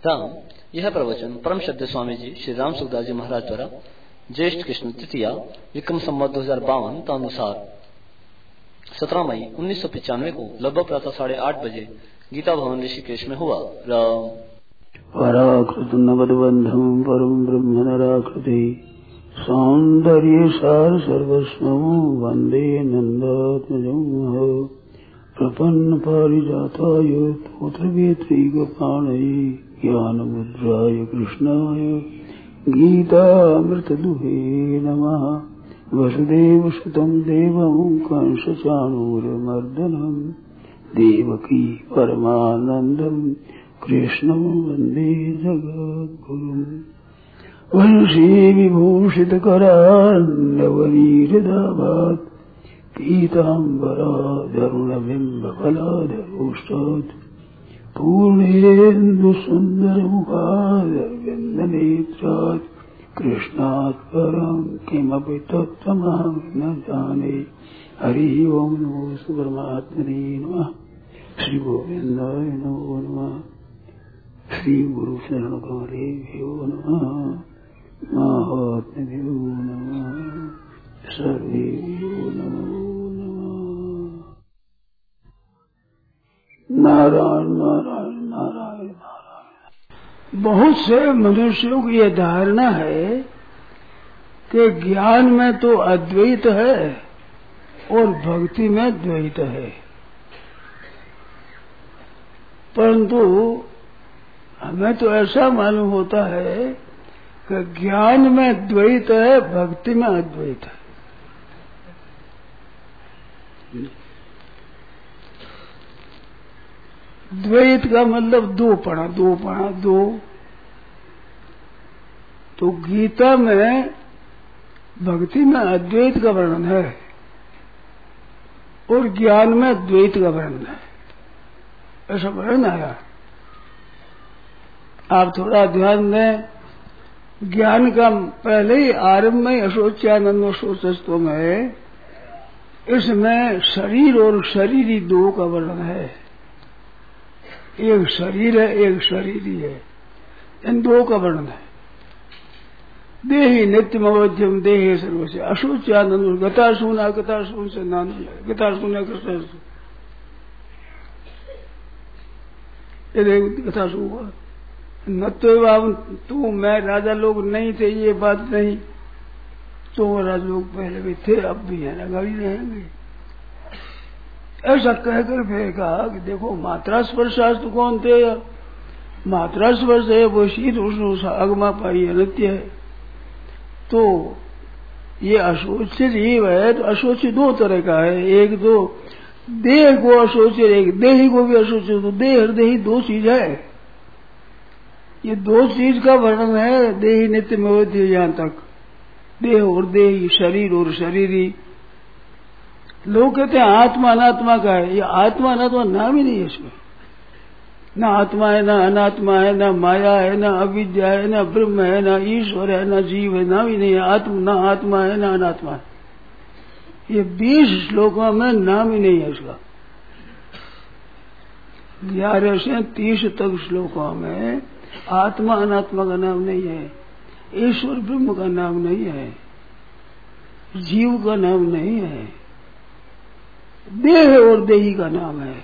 राम। यह प्रवचन परम श्रद्धेय स्वामी जी श्री राम सुखदास जी महाराज द्वारा ज्येष्ठ कृष्ण तृतीया विक्रम संवत 2052 अनुसार 17 मई 1995 को लगभग प्रातः 8:30 बजे गीता भवन ऋषिकेश में हुआ। राम। पराकृत नवदबंधम परम ब्रह्म नराकृति सौंदर्य सार सर्वस्वं वंदे नंदात्मजं प्रपन्न पारिजाताय तोत्रवेत्रैकपाणये ज्ञानमुद्राय कृष्णाय गीतामृतदुहे नमः। वसुदेवसुतं देवं कंसचाणूरमर्दनं देवकी परमानन्दं कृष्णं वन्दे जगद्गुरुम्। वंशी विभूषितकरान्नवनीरदाभात् पीताम्बराधरुणबिम्बफलाधरोष्टात् पूर्णेन्दुसुन्दरमुखादरविन्दनेत्रात् कृष्णात् परं किमपि तत्त्वमहं न जाने। हरिः ओं नमो परमात्मने नमः। श्री गोविन्दाय नमो नमः। श्री गुरु शरण कमलेभ्यो नमः। महात्म्यो नमः। सर्वेभ्यो नमो नमः। नारायण नारायण नारायण नारायण। बहुत से मनुष्यों की यह धारणा है कि ज्ञान में तो अद्वैत है और भक्ति में द्वैत है, परंतु हमें तो ऐसा मालूम होता है कि ज्ञान में द्वैत है, भक्ति में अद्वैत है। द्वैत का मतलब दो पढ़ा दो। तो गीता में भक्ति में अद्वैत का वर्णन है और ज्ञान में द्वैत का वर्णन है, ऐसा वर्णन आया। आप थोड़ा ध्यान दें। ज्ञान का पहले ही आरंभ में अशोच्यानंद शोचस्त्वम है, इसमें शरीर और शरीरी दो का वर्णन है। एक शरीर है, एक शरीरी है, इन दो का वर्णन है। देहि नित्यम अवध्यम देहे सर्वस्य अशोच्यानंद गताशूना गताशून से नाना गताशूना कृष्ण गताशू हुआ न तो तू मैं राजा लोग नहीं थे, ये बात नहीं। तो राजा लोग पहले भी थे, अब भी है ना, कभी रहेंगे। ऐसा कहकर फिर कहा कि देखो मात्रा स्पर्शास्त्र कौन थे? मात्रा स्पर्श है वो शीत उष्ण अगमा पाई अनित्य है। तो ये अशोच्य जीव है, तो अशोच्य दो तरह का है। एक तो देह को अशोच्य, एक देही को भी अशोच्य। तो देह और देही दो चीज है, ये दो चीज का वर्णन है। देही नित्य में होती है यहाँ तक, देह और देही, शरीर और शरीरी। लोग कहते हैं आत्मा अनात्मा का है। ये आत्मा अनात्मा नाम ही नहीं है इसमें। ना आत्मा है, ना अनात्मा है, ना माया है, ना अविद्या है, ना ब्रह्म है, ना ईश्वर है, ना जीव है, नाम ही नहीं है। ना आत्मा है, ना अनात्मा है। ये 20 श्लोकों में नाम ही नहीं है इसका। 11 से 30 तक श्लोकों में आत्मा अनात्मा का नाम नहीं है, ईश्वर ब्रह्म का नाम नहीं है, जीव का नाम नहीं है, देह और देही का नाम है।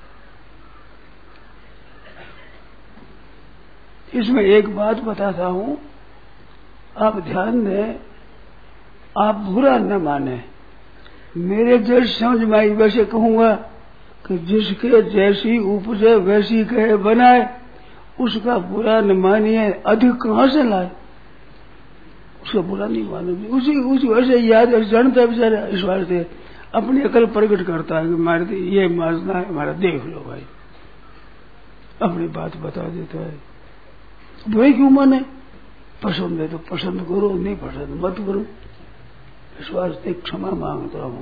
इसमें एक बात बताता हूं, आप ध्यान दें, आप बुरा न माने। मेरे जैसे समझ में आई वैसे कहूंगा कि जिसके जैसी उपजे वैसी कहे बनाए, उसका बुरा न मानिए। अधिक कहां से लाए? उसका बुरा नहीं मानूंगी। उसी वैसे याद जानता है बेचारा, इस बार से अपनी अकल प्रकट करता है कि हमारे ये माजना है, हमारा देख लो भाई, अपनी बात बता देता है। बुरे क्यों माने? पसंद है तो पसंद करो, नहीं पसंद मत करो। इस वास्ते क्षमा मांगता हूं।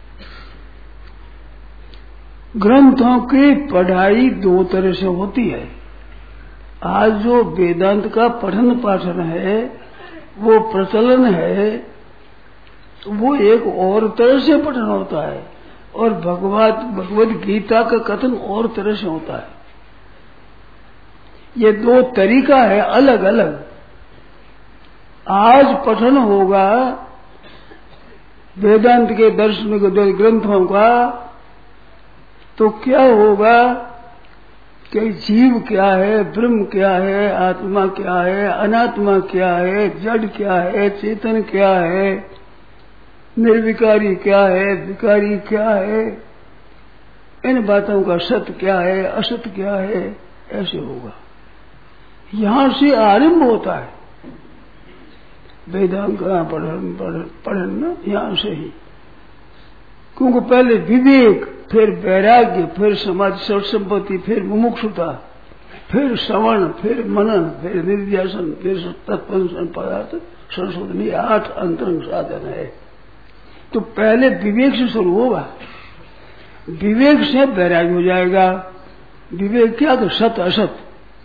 ग्रंथों की पढ़ाई दो तरह से होती है। आज जो वेदांत का पठन पाठन है, वो प्रचलन है, वो एक और तरह से पठन होता है, और भगवत गीता का कथन और तरह से होता है। ये दो तरीका है अलग अलग। आज पठन होगा वेदांत के दर्शन के ग्रंथों का, तो क्या होगा कि जीव क्या है, ब्रह्म क्या है, आत्मा क्या है, अनात्मा क्या है, जड़ क्या है, चेतन क्या है, निर्विकारी क्या है, विकारी क्या है, इन बातों का सत्य क्या है, असत्य क्या है, ऐसे होगा। यहां से आरंभ होता है वेदांत का पढ़न ना, यहां से ही। क्योंकि पहले विवेक, फिर वैराग्य, फिर समाधि सर्वसंपत्ति, फिर मुमुक्षुता, फिर श्रवण, फिर मनन, फिर निर्ध्यासन, फिर तत्पंचन पदार्थ संशोधन, 8 अंतरंग साधन है। तो पहले विवेक से शुरू होगा, विवेक से वैराग्य हो जाएगा। विवेक क्या? तो सत असत,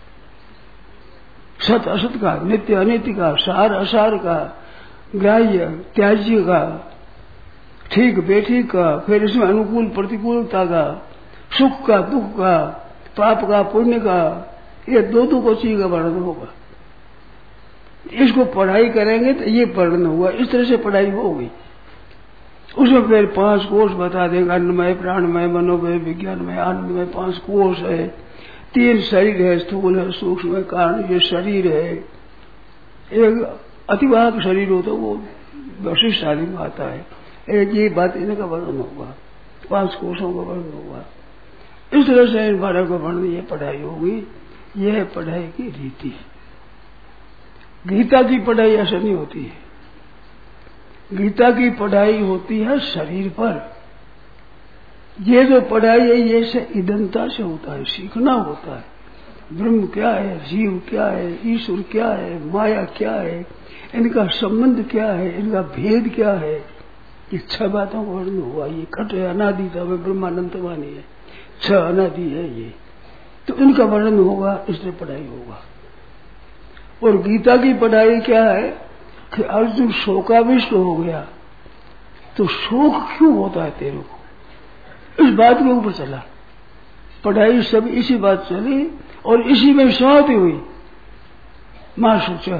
सत असत का, नित्य अनित्य का, सार असार का, ग्राह्य त्याज्य का, ठीक बेठीक का, फिर इसमें अनुकूल प्रतिकूलता का, सुख का दुख का, पाप का पुण्य का, ये दो को चीज का वर्णन होगा। इसको पढ़ाई करेंगे तो ये वर्णन हुआ, इस तरह से पढ़ाई होगी। उसमें फिर 5 कोष बता देंगे, अन्नमय, प्राणमय, मनोमय, विज्ञानमय, आनंदमय, 5 कोष है, 3 शरीर है, स्थूल है, सूक्ष्म है, कारण ये शरीर है। एक अतिवाहक शरीर हो तो वो वशिष्ठ आदि में आता है। एक ये बात इनका वर्णन होगा, 5 कोषों का वर्णन होगा। इस तरह से इन 12 का वर्णन, ये पढ़ाई होगी। यह है पढ़ाई की रीति। गीता की पढ़ाई ऐसा नहीं होती है। गीता की पढ़ाई होती है शरीर पर। ये जो पढ़ाई है ये से ईदनता से होता है, सीखना होता है। ब्रह्म क्या है, जीव क्या है, ईश्वर क्या है, माया क्या है, इनका संबंध क्या है, इनका भेद क्या है, ये 6 बातों का वर्णन हुआ। ये घट है, अनादि था, ब्रह्मानंद वाणी है, 6 अनादि है ये, तो इनका वर्णन होगा, इसलिए पढ़ाई होगा। और गीता की पढ़ाई क्या है कि अर्जुन शोकाविष्ट हो गया, तो शोक क्यों होता है तेरे को, इस बात के ऊपर चला पढ़ाई। सब इसी बात चली और इसी में समाप्ति हुई। मां सोचा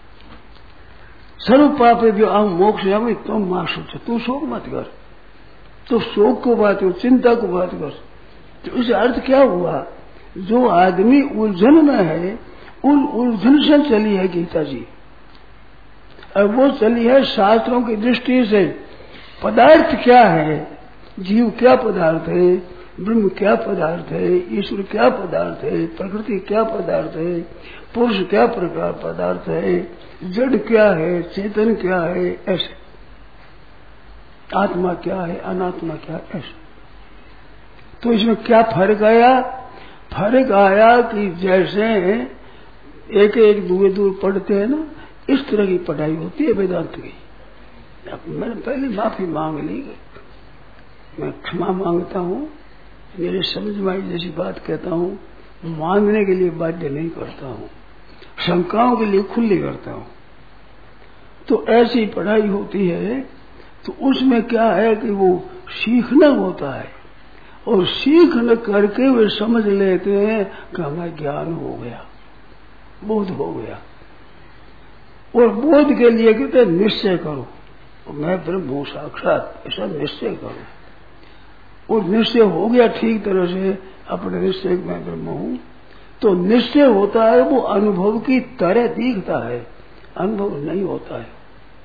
सर्व पापे भी आम मोक्ष जावे, तुम मां सोचा, तू शोक मत कर, तो शोक को बात कर, चिंता को बात कर। तो इस अर्थ क्या हुआ, जो आदमी उलझन में है उन उलझन से चली है गीता जी। अब वो चली है शास्त्रों की दृष्टि से। पदार्थ क्या है, जीव क्या पदार्थ है, ब्रह्म क्या पदार्थ है, ईश्वर क्या पदार्थ है, प्रकृति क्या पदार्थ है, पुरुष क्या प्रकार पदार्थ है, जड़ क्या है, चेतन क्या है, ऐसे आत्मा क्या है, अनात्मा क्या है, ऐसे। तो इसमें क्या फर्क आया? फर्क आया कि जैसे एक एक दूर पढ़ते हैं ना, इस तरह की पढ़ाई होती है वेदांत की। मैंने पहले माफी मांग ली, मैं क्षमा मांगता हूँ, मेरे समझ में जैसी बात कहता हूँ, मानने के लिए बाध्य नहीं करता हूँ, शंकाओं के लिए खुली करता हूँ। तो ऐसी पढ़ाई होती है, तो उसमें क्या है कि वो सीखना होता है, और सीख न करके वे समझ लेते हैं कि हमें ज्ञान हो गया, बोध हो गया। और बोध के लिए कहते हैं निश्चय करो, मैं ब्रह्म हूं साक्षात, ऐसा निश्चय करो। और निश्चय हो गया ठीक तरह से, अपने निश्चय में ब्रह्म हूं, तो निश्चय होता है वो अनुभव की तरह दिखता है, अनुभव नहीं होता है,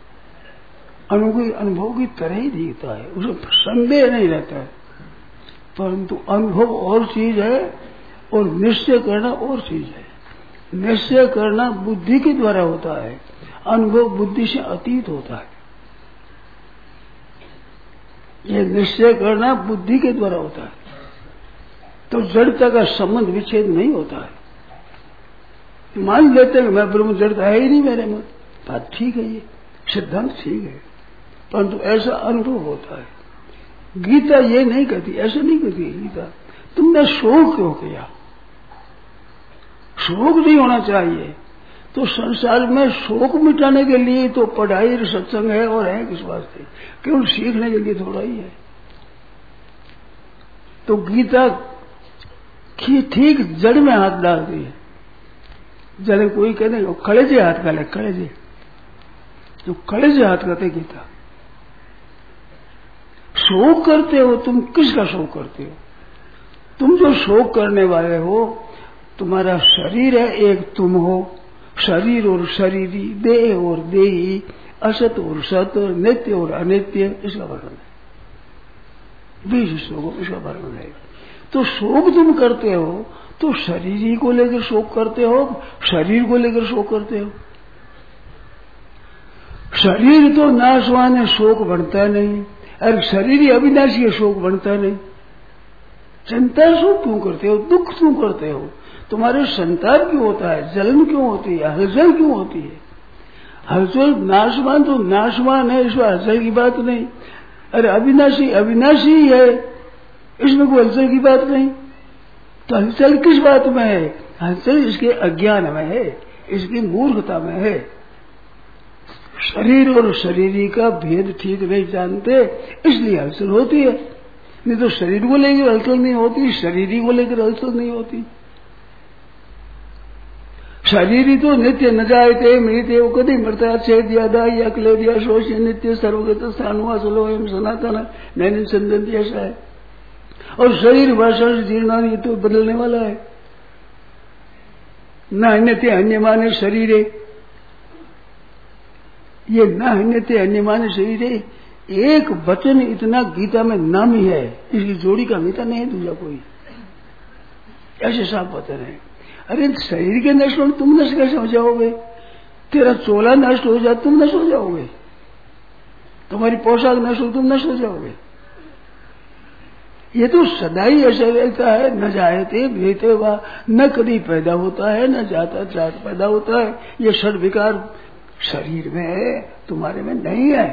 अनुभव की तरह ही दिखता है, उसमें संदेह नहीं रहता है। परंतु अनुभव और चीज है और निश्चय करना और चीज है। निश्चय करना बुद्धि के द्वारा होता है, अनुभव बुद्धि से अतीत होता है। ये निश्चय करना बुद्धि के द्वारा होता है, तो जड़ता का संबंध विच्छेद नहीं होता है। मान लेते हैं मैं ब्रह्म, जड़ता है ही नहीं मेरे में, बात ठीक है, ये सिद्धांत ठीक है, परंतु ऐसा अनुभव होता है। गीता ये नहीं कहती, ऐसे नहीं कहती गीता। तुमने शोक क्यों किया? शोक नहीं होना चाहिए। तो संसार में शोक मिटाने के लिए तो पढ़ाई और सत्संग है, और है किस वास्ते? केवल सीखने के लिए थोड़ा ही है। तो गीता की ठीक जड़ में हाथ डालती है, जले कोई कहते कलेजे हाथ का ले, कलेजे जो कलेजे हाथ करते गीता। शोक करते हो तुम, किसका शोक करते हो? तुम जो शोक करने वाले हो, तुम्हारा शरीर है, एक तुम हो, शरीर और शरीरी, देह और देही, असत और सत, नित्य और अनित्य, इसका वर्णन है। 20 श्लोकों इसका वर्णन है। तो शोक तुम करते हो तो शरीर ही को लेकर शोक करते हो, शरीर को लेकर शोक करते हो। शरीर तो नाशवान है, शोक बनता नहीं। अरे शरीर ही अविनाशी है, शोक बनता नहीं। चिंता शोक क्यों करते हो, दुख क्यों करते हो? तुम्हारे संताप क्यों होता है, जलन क्यों होती है, हलचल क्यों होती है? हलचल नाशवान तो नाशवान है, इसमें हलचल की बात नहीं। अरे अविनाशी अविनाशी है, इसमें कोई हलचल की बात नहीं। तो हलचल किस बात में है? हलचल इसके अज्ञान में है, इसकी मूर्खता में है। शरीर और शरीरी का भेद ठीक नहीं जानते, इसलिए हलचल होती है। नहीं तो शरीर को लेकर हलचल नहीं होती, शरीरी को लेकर हलचल नहीं होती। शरीरी तो नित्य न जायते मृत्य, वो कभी मरता, छेद दिया दाई अकले दिया शोष, नित्य सर्वगत स्थानुआ चलो एम सनातन नैन चंदन ऐसा है। और शरीर भाषा से जीर्णा, ये तो बदलने वाला है। न अन्यते अन्य माने शरीर, ये न अन्यते अन्य माने शरीर, एक वचन इतना गीता में नाम ही है, इसकी जोड़ी का गीता नहीं दूसरा कोई, ऐसे साफ वचन है। अरे शरीर के नष्ट होने तुम नष्ट कैसे हो जाओगे? तेरा चोला नष्ट हो जाए तुम नष्ट हो जाओगे, तुम्हारी पोशाक नष्ट हो तुम नष्ट हो जाओगे। ये तो सदा ही ऐसा रहता है, न जायते भेते वा, न कभी पैदा होता है न जाता जात पैदा होता है। ये षड विकार शरीर में है, तुम्हारे में नहीं है।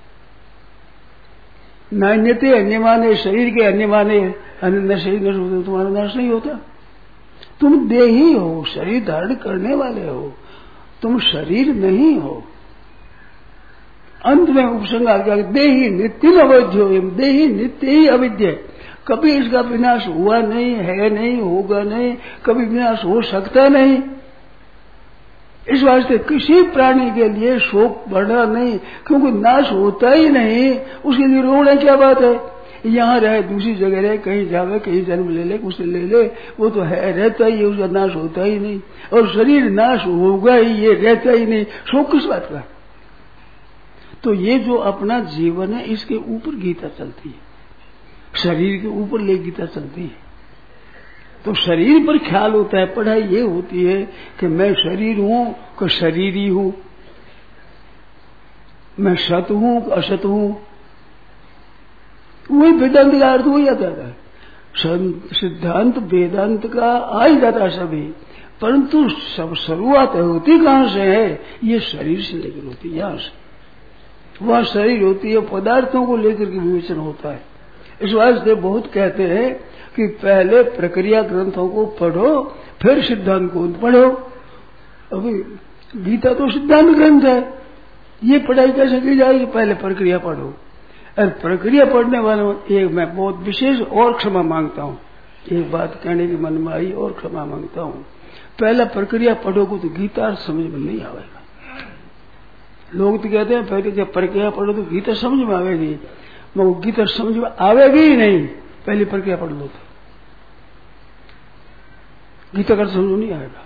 न अन्यते अन्य माने, शरीर के अन्य माने, अन्य शरीर नष्ट होते तुम्हारा नाश नहीं होता। तुम देही हो, शरीर धारण करने वाले हो, तुम शरीर नहीं हो। अंत में उपसंग आ गया, देही नित्य अवैध्यो, देही नित्य ही अविद्य, कभी इसका विनाश हुआ नहीं है, नहीं होगा नहीं, कभी विनाश हो सकता नहीं। इस वास्ते किसी प्राणी के लिए शोक बढ़ना नहीं, क्योंकि नाश होता ही नहीं, उसके लिए रोना क्या बात है? यहाँ रहे, दूसरी जगह रहे, कहीं जावे, कहीं जन्म ले ले, कुछ ले ले, वो तो है, रहता ही है, उसका नाश होता ही नहीं। और शरीर नाश होगा ही, ये रहता ही नहीं, शोक किस बात का? तो ये जो अपना जीवन है, इसके ऊपर गीता चलती है, शरीर के ऊपर ले गीता चलती है। तो शरीर पर ख्याल होता है, पढ़ाई ये होती है कि मैं शरीर हूं कि शरीरी हूं, मैं सत हूं कि असत हूं। वही वेदांत का अर्थ वही आता है। सिद्धांत वेदांत का आ ही जाता है सभी, परंतु सब शुरुआत होती कहां से है? ये शरीर से लेकर होती है, यहां से। वहां शरीर होती है, पदार्थों को लेकर के विवेचन होता है। इस वास्ते बहुत कहते हैं कि पहले प्रक्रिया ग्रंथों को पढ़ो, फिर सिद्धांत को पढ़ो। अभी गीता तो सिद्धांत ग्रंथ है, ये पढ़ाई कैसे की जाएगी? पहले प्रक्रिया पढ़ो। और प्रक्रिया पढ़ने वालों एक मैं बहुत विशेष और क्षमा मांगता हूँ, एक बात कहने की मन में आई और क्षमा मांगता हूँ। पहला प्रक्रिया पढ़ोगे तो गीता समझ में नहीं आएगा। लोग तो कहते हैं पहले जब प्रक्रिया पढ़ो तो गीता समझ में आवेगी, मगर गीता समझ में आवेगी ही नहीं, पहली प्रक्रिया पढ़ लो तो गीता का समझ नहीं आएगा।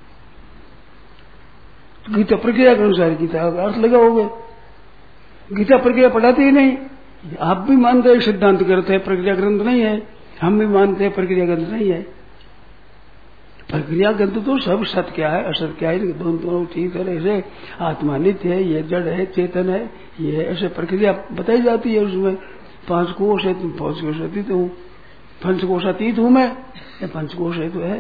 तो गीता प्रक्रिया के अनुसार गीता का अर्थ लगाओगे। गीता प्रक्रिया पढ़ाते ही नहीं। आप भी मानते हैं सिद्धांत ग्रंथ है, प्रक्रिया ग्रंथ नहीं है, हम भी मानते हैं प्रक्रिया ग्रंथ नहीं है। प्रक्रिया ग्रंथ तो सब सत्य क्या है असत क्या है, दोनों ठीक है, ऐसे आत्मा नित्य है, ये जड़ है, चेतन है, ये ऐसे प्रक्रिया बताई जाती है। उसमें 5 कोश है, तुम 5 कोश अतीत हूँ, पंचकोशातीत हूं मैं, ये पंचकोश है तो है।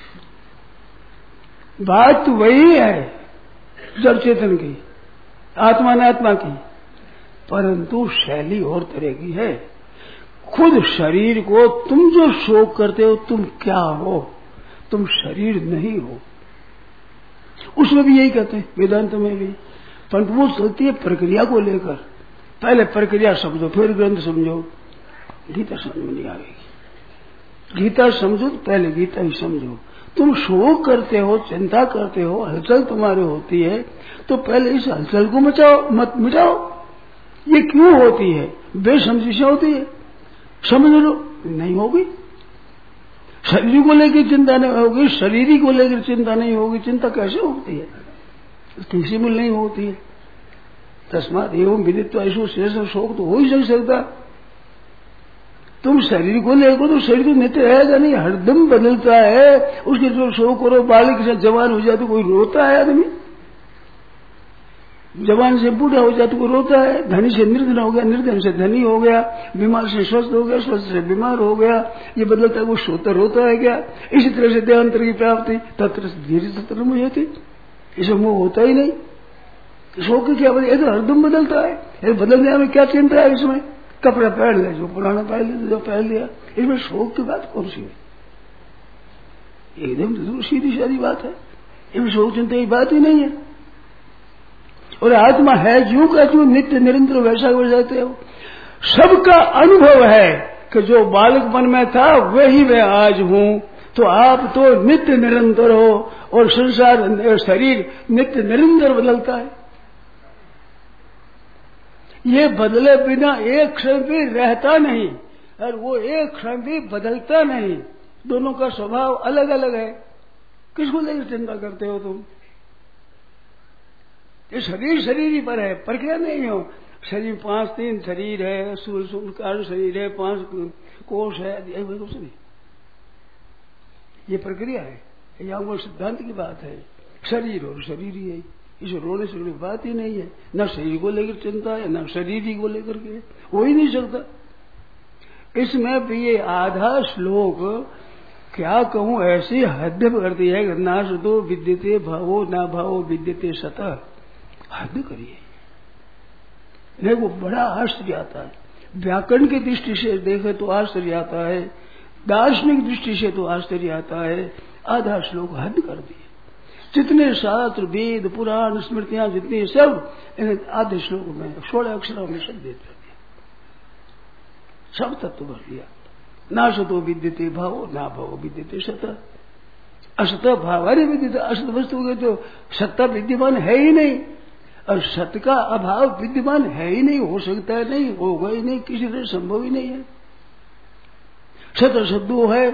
बात तो वही है जड़ चेतन की, आत्मा ने आत्मा की, परंतु शैली और तरह की है। खुद शरीर को तुम जो शोक करते हो, तुम क्या हो? तुम शरीर नहीं हो। उसमें भी यही कहते हैं, वेदांत में भी, परंतु वो चलती है प्रक्रिया को लेकर। पहले प्रक्रिया समझो, फिर ग्रंथ समझो। गीता समझ में नहीं आएगी। गीता समझो तो पहले गीता ही समझो, तुम शोक करते हो, चिंता करते हो, हलचल तुम्हारी होती है, तो पहले इस हलचल को मत मिटाओ। ये क्यों होती है? बेसमझी से होती है, समझ लो। नहीं होगी, शरीर को लेकर चिंता नहीं होगी, शरीर को लेकर चिंता नहीं होगी, चिंता कैसे होती है? किसी में नहीं होती है। तस्मात एवं विदित्वा ऐसो शेष शोक तो हो ही नहीं सकता। तुम शरीर को लेकर, तो शरीर तो नित्य रहेगा नहीं, हरदम बदलता है। उसके जो शोक करो, बालक से जवान हो जाए तो कोई रोता है, आदमी जवान से बूढ़ा हो जाए तो कोई रोता है, धनी से निर्धन हो गया, निर्धन से धनी हो गया, बीमार से स्वस्थ हो गया, स्वस्थ से बीमार हो गया, ये बदलता है। वो सोता रोता है क्या? इसी तरह से देहांतर की प्राप्ति तत्र धीरे तत्र मुझे थी, इसे मोह होता ही नहीं। शोक की क्या वजह? ये तो हरदम बदलता है, ये बदलने में क्या चिंता है? इसमें कपड़ा पहन लिया, जो पुराना पहन लिया, जो पहन लिया, इसमें शोक की बात कौन सी है? एकदम सीधी सारी बात है, इसमें शोक चिंता की बात ही नहीं है। और आत्मा है ज्यों का त्यों नित्य निरंतर वैसा हो जाते हो। सबका अनुभव है कि जो बालक मन में था वही मैं आज हूं। तो आप तो नित्य निरंतर हो, और संसार शरीर नित्य निरंतर बदलता है। ये बदले बिना एक क्षण भी रहता नहीं, और वो एक क्षण भी बदलता नहीं। दोनों का स्वभाव अलग अलग है। किसको लेकर चिंता करते हो तुम? ये शरीर ही पर है, प्रक्रिया नहीं हो। शरीर 5-3 शरीर है, सूर्य कारण शरीर है, 5 कोष है, कुछ नहीं। ये प्रक्रिया है, यहाँ वो सिद्धांत की बात है। शरीर और शरीर ही है, इसे रोने से कोई बात ही नहीं है। न शरीर को लेकर चिंता है, न शरीर ही को लेकर के, हो ही नहीं सकता। इसमें भी ये आधा श्लोक क्या कहूं, ऐसी हद कर दी है। नाश तो विद्यते भावो ना भावो विद्यते सतः, हद करिए। नहीं, वो बड़ा आश्चर्य आता है। व्याकरण की दृष्टि से देखे तो आश्चर्य आता है, दार्शनिक दृष्टि से तो आश्चर्य आता है। आधा श्लोक हद कर दिए। जितने शास्त्र वेद पुराण स्मृतियां जितनी सब आधे श्लोक में 16 अक्षरों में सब दे दिया, सब तत्व भर दिया। ना सतो विद्यते भावो ना भावो विद्यते सतः, असत भावानी विद्यते। असत वस्तु के तो सत्ता विद्यमान है ही नहीं, और सत्य का अभाव विद्यमान है ही नहीं, हो सकता है नहीं, होगा ही नहीं, किसी तरह संभव ही नहीं है। सत शब्दों है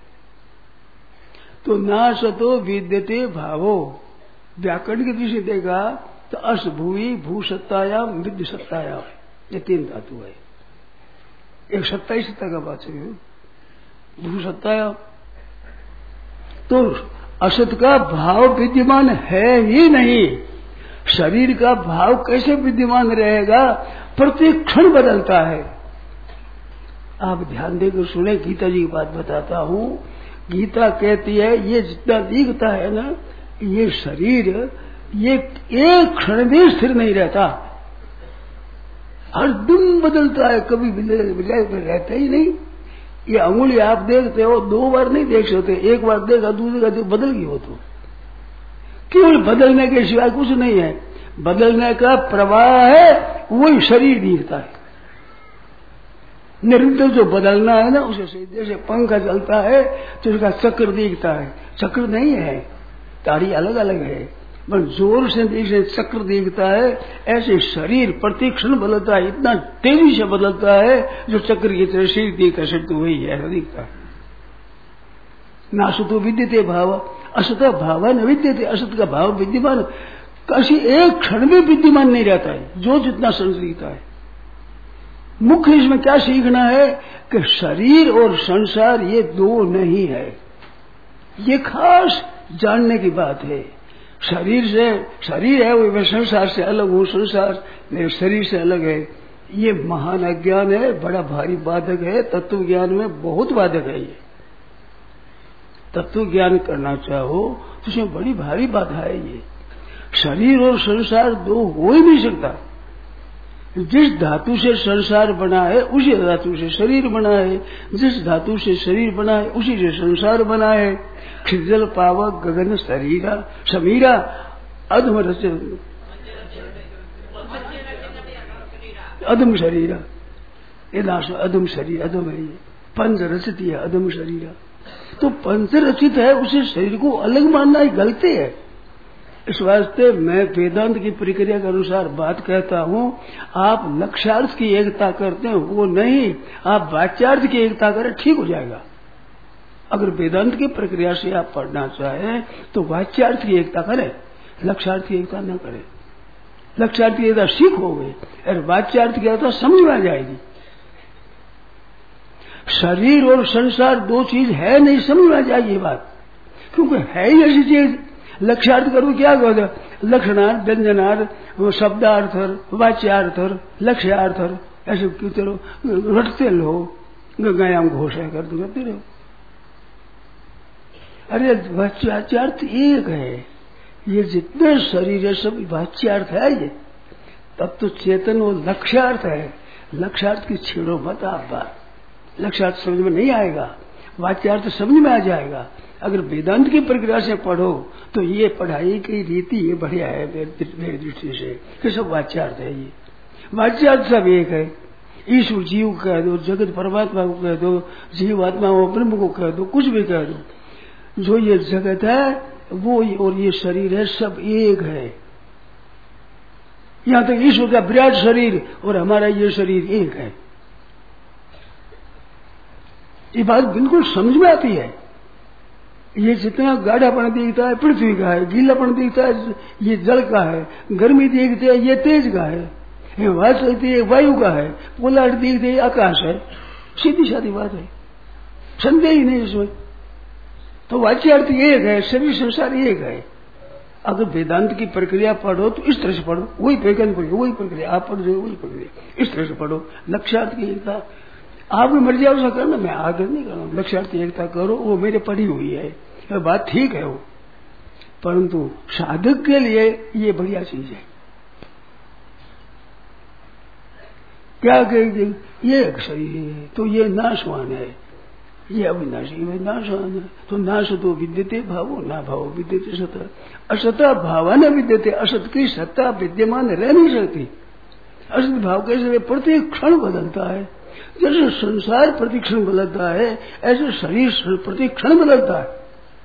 तो ना सतो विद्यते भावो। व्याकरण की दृष्टि देगा तो अस भूई भू सत्तायाम विद्य सत्तायाम, ये 3 धातु है। एक सत्ता ही सत्ता का बात है, भू सत्तायाम। तो असत का भाव विद्यमान है ही नहीं। शरीर का भाव कैसे विद्यमान रहेगा? प्रत्येक क्षण बदलता है। आप ध्यान देकर सुने, गीता जी की बात बताता हूं। गीता कहती है ये जितना दिखता है ना, ये शरीर ये एक क्षण भी स्थिर नहीं रहता, हर दिन बदलता है, कभी रहता ही नहीं। ये अंगुली आप देखते हो, 2 बार नहीं देख सकते, एक बार देखा, दूसरी बार बदल गई हो तो केवल बदलने के सिवाय कुछ नहीं है। बदलने का प्रवाह है, वही शरीर दिखता है। निरंतर जो बदलना है ना, उसे जैसे पंखा चलता है तो उसका चक्र दिखता है, चक्र नहीं है, तारी अलग अलग है, पर जोर से जैसे चक्र दिखता है, ऐसे शरीर प्रतिक्षण बदलता है, इतना तेजी से बदलता है जो चक्र की तरह शरीर दिखता है, तो वही है, दिखता है। नासतो विद्यते भाव असत भाव न विद्यते। असत का भाव विद्यमान किसी एक क्षण में विद्यमान नहीं रहता है, जो जितना संसार है। मुख्य इसमें क्या सीखना है कि शरीर और संसार ये 2 नहीं है, ये खास जानने की बात है। शरीर है वो, संसार से अलग हो, संसार मेरे शरीर से अलग है, ये महान अज्ञान है, बड़ा भारी बाधक है। तत्व ज्ञान में बहुत बाधक है। ये तत्व ज्ञान करना चाहो तो उसमें बड़ी भारी बाधा है। ये शरीर और संसार 2 हो ही नहीं सकता। जिस धातु से संसार बना है उसी धातु से शरीर बना है, जिस धातु से शरीर बना है उसी से संसार बना है। खिजल पावक गगन शरीरा समीरा अधम रच अधम शरीरा, ये अधम शरीर, अधम है ये पंच रचती है अधम शरीरा। तो पंचरचित है, उसे शरीर को अलग मानना ही गलती है। इस वास्ते मैं वेदांत की प्रक्रिया के अनुसार बात कहता हूँ। आप लक्ष्यार्थ की एकता करते हैं वो नहीं, आप वाच्यार्थ की एकता करें, ठीक हो जाएगा। अगर वेदांत की प्रक्रिया से आप पढ़ना चाहें तो वाच्यार्थ की एकता करें, लक्ष्यार्थ की एकता न करें। लक्ष्यार्थ की एकता सीख हो गई और वाच्यार्थ की एकता समझ में आ जाएगी। शरीर और संसार दो चीज है नहीं, समझ में आ जाएगी ये बात, क्योंकि है ही ऐसी चीज। लक्ष्यार्थ करो क्या कहते, लक्षणार्थ, व्यंजनार्थ, शब्दार्थर, वाच्यार्थर, लक्ष्यार्थर, ऐसे क्यों रहो, रटते रहो, गयाम घोषणा करते रहो। अरे वाच्यार्थ एक है, ये जितने शरीर है सब वाच्यार्थ है ये, तब तो चेतन वो लक्ष्यार्थ है। लक्ष्यार्थ की छेड़ो मत आप बात, लक्ष्यार्थ समझ में नहीं आएगा, वाच्यार्थ समझ में आ जाएगा। अगर वेदांत की प्रक्रिया से पढ़ो तो ये पढ़ाई की रीति ये बढ़िया है मेरी दृष्टि से कि सब वाच्यार्थ है। ये वाच्यार्थ सब एक है। ईश्वर जीव को कह दो, जगत परमात्मा को कह दो, जीव आत्मा वो ब्रह्म को कह दो, कुछ भी कह दो, जो ये जगत है वो और ये शरीर है सब एक है। यहां तक ईश्वर का विराट शरीर और हमारा ये शरीर एक है। ये बात बिल्कुल समझ में आती है। ये जितना गाढ़ापन दिखता है पृथ्वी का है, गीलापन दिखता है ये जल का है, गर्मी दिखती है ये तेज का है, हवा चलती है वायु का है, पोलार दिखती है आकाश है। सीधी सादी बात है, संदेह ही नहीं इसमें। तो वाच्यार्थ एक है, शरीर संसार एक है। अगर वेदांत की प्रक्रिया पढ़ो तो इस तरह से पढ़ो, वही वही प्रक्रिया आप पढ़ रहे हो, वही प्रक्रिया इस तरह से पढ़ो। लक्ष्यार्थ की एकता आपकी मर्जी आवश्यक करना, मैं आग्रह नहीं कर रहा हूं। लक्ष्यार्थ की एकता करो, वो मेरे पढ़ी हुई है, बात ठीक है वो, परंतु साधक के लिए ये बढ़िया चीज है। क्या कहेंगे, ये शरीर है तो ये नाशवान है, ये अविनाशी है, नाशवान है। तो नाश तो विद्यते भावो, ना भावो विद्यते सत, असता भावान विद्यते, असत की सत्ता विद्यमान रह नहीं सकती। असत भाव कैसे प्रत्येक क्षण बदलता है, जैसे संसार प्रतिक्षण बदलता है ऐसे शरीर प्रतिक्षण बदलता है।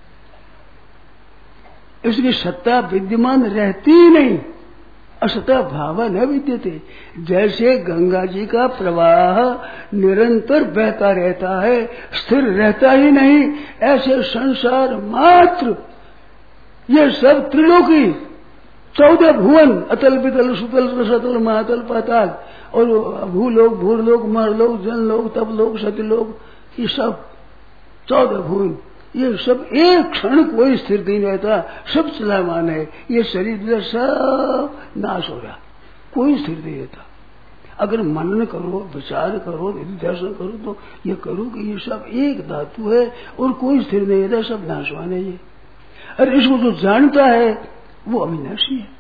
इसकी सत्ता विद्यमान रहती ही नहीं, असता भाव न विद्यते। जैसे गंगा जी का प्रवाह निरंतर बहता रहता है, स्थिर रहता ही नहीं, ऐसे संसार मात्र ये सब त्रिलोकी 14 भुवन, अतल वितल सुतल रसतल महातल पाताल, और भूलोक भूलोक महलोक जनलोक तपलोक सत्यलोक, ये सब 14 भुवन, ये सब एक क्षण कोई स्थिर नहीं रहता, सब चलामान है। ये शरीर सब नाश हो रहा, कोई स्थिर नहीं रहता। अगर मनन करो, विचार करो, दर्शन करो तो ये करो कि ये सब एक धातु है और कोई स्थिर नहीं रहता, सब नाशवान है ये। और इसको जो जानता है वो अविनाशी है।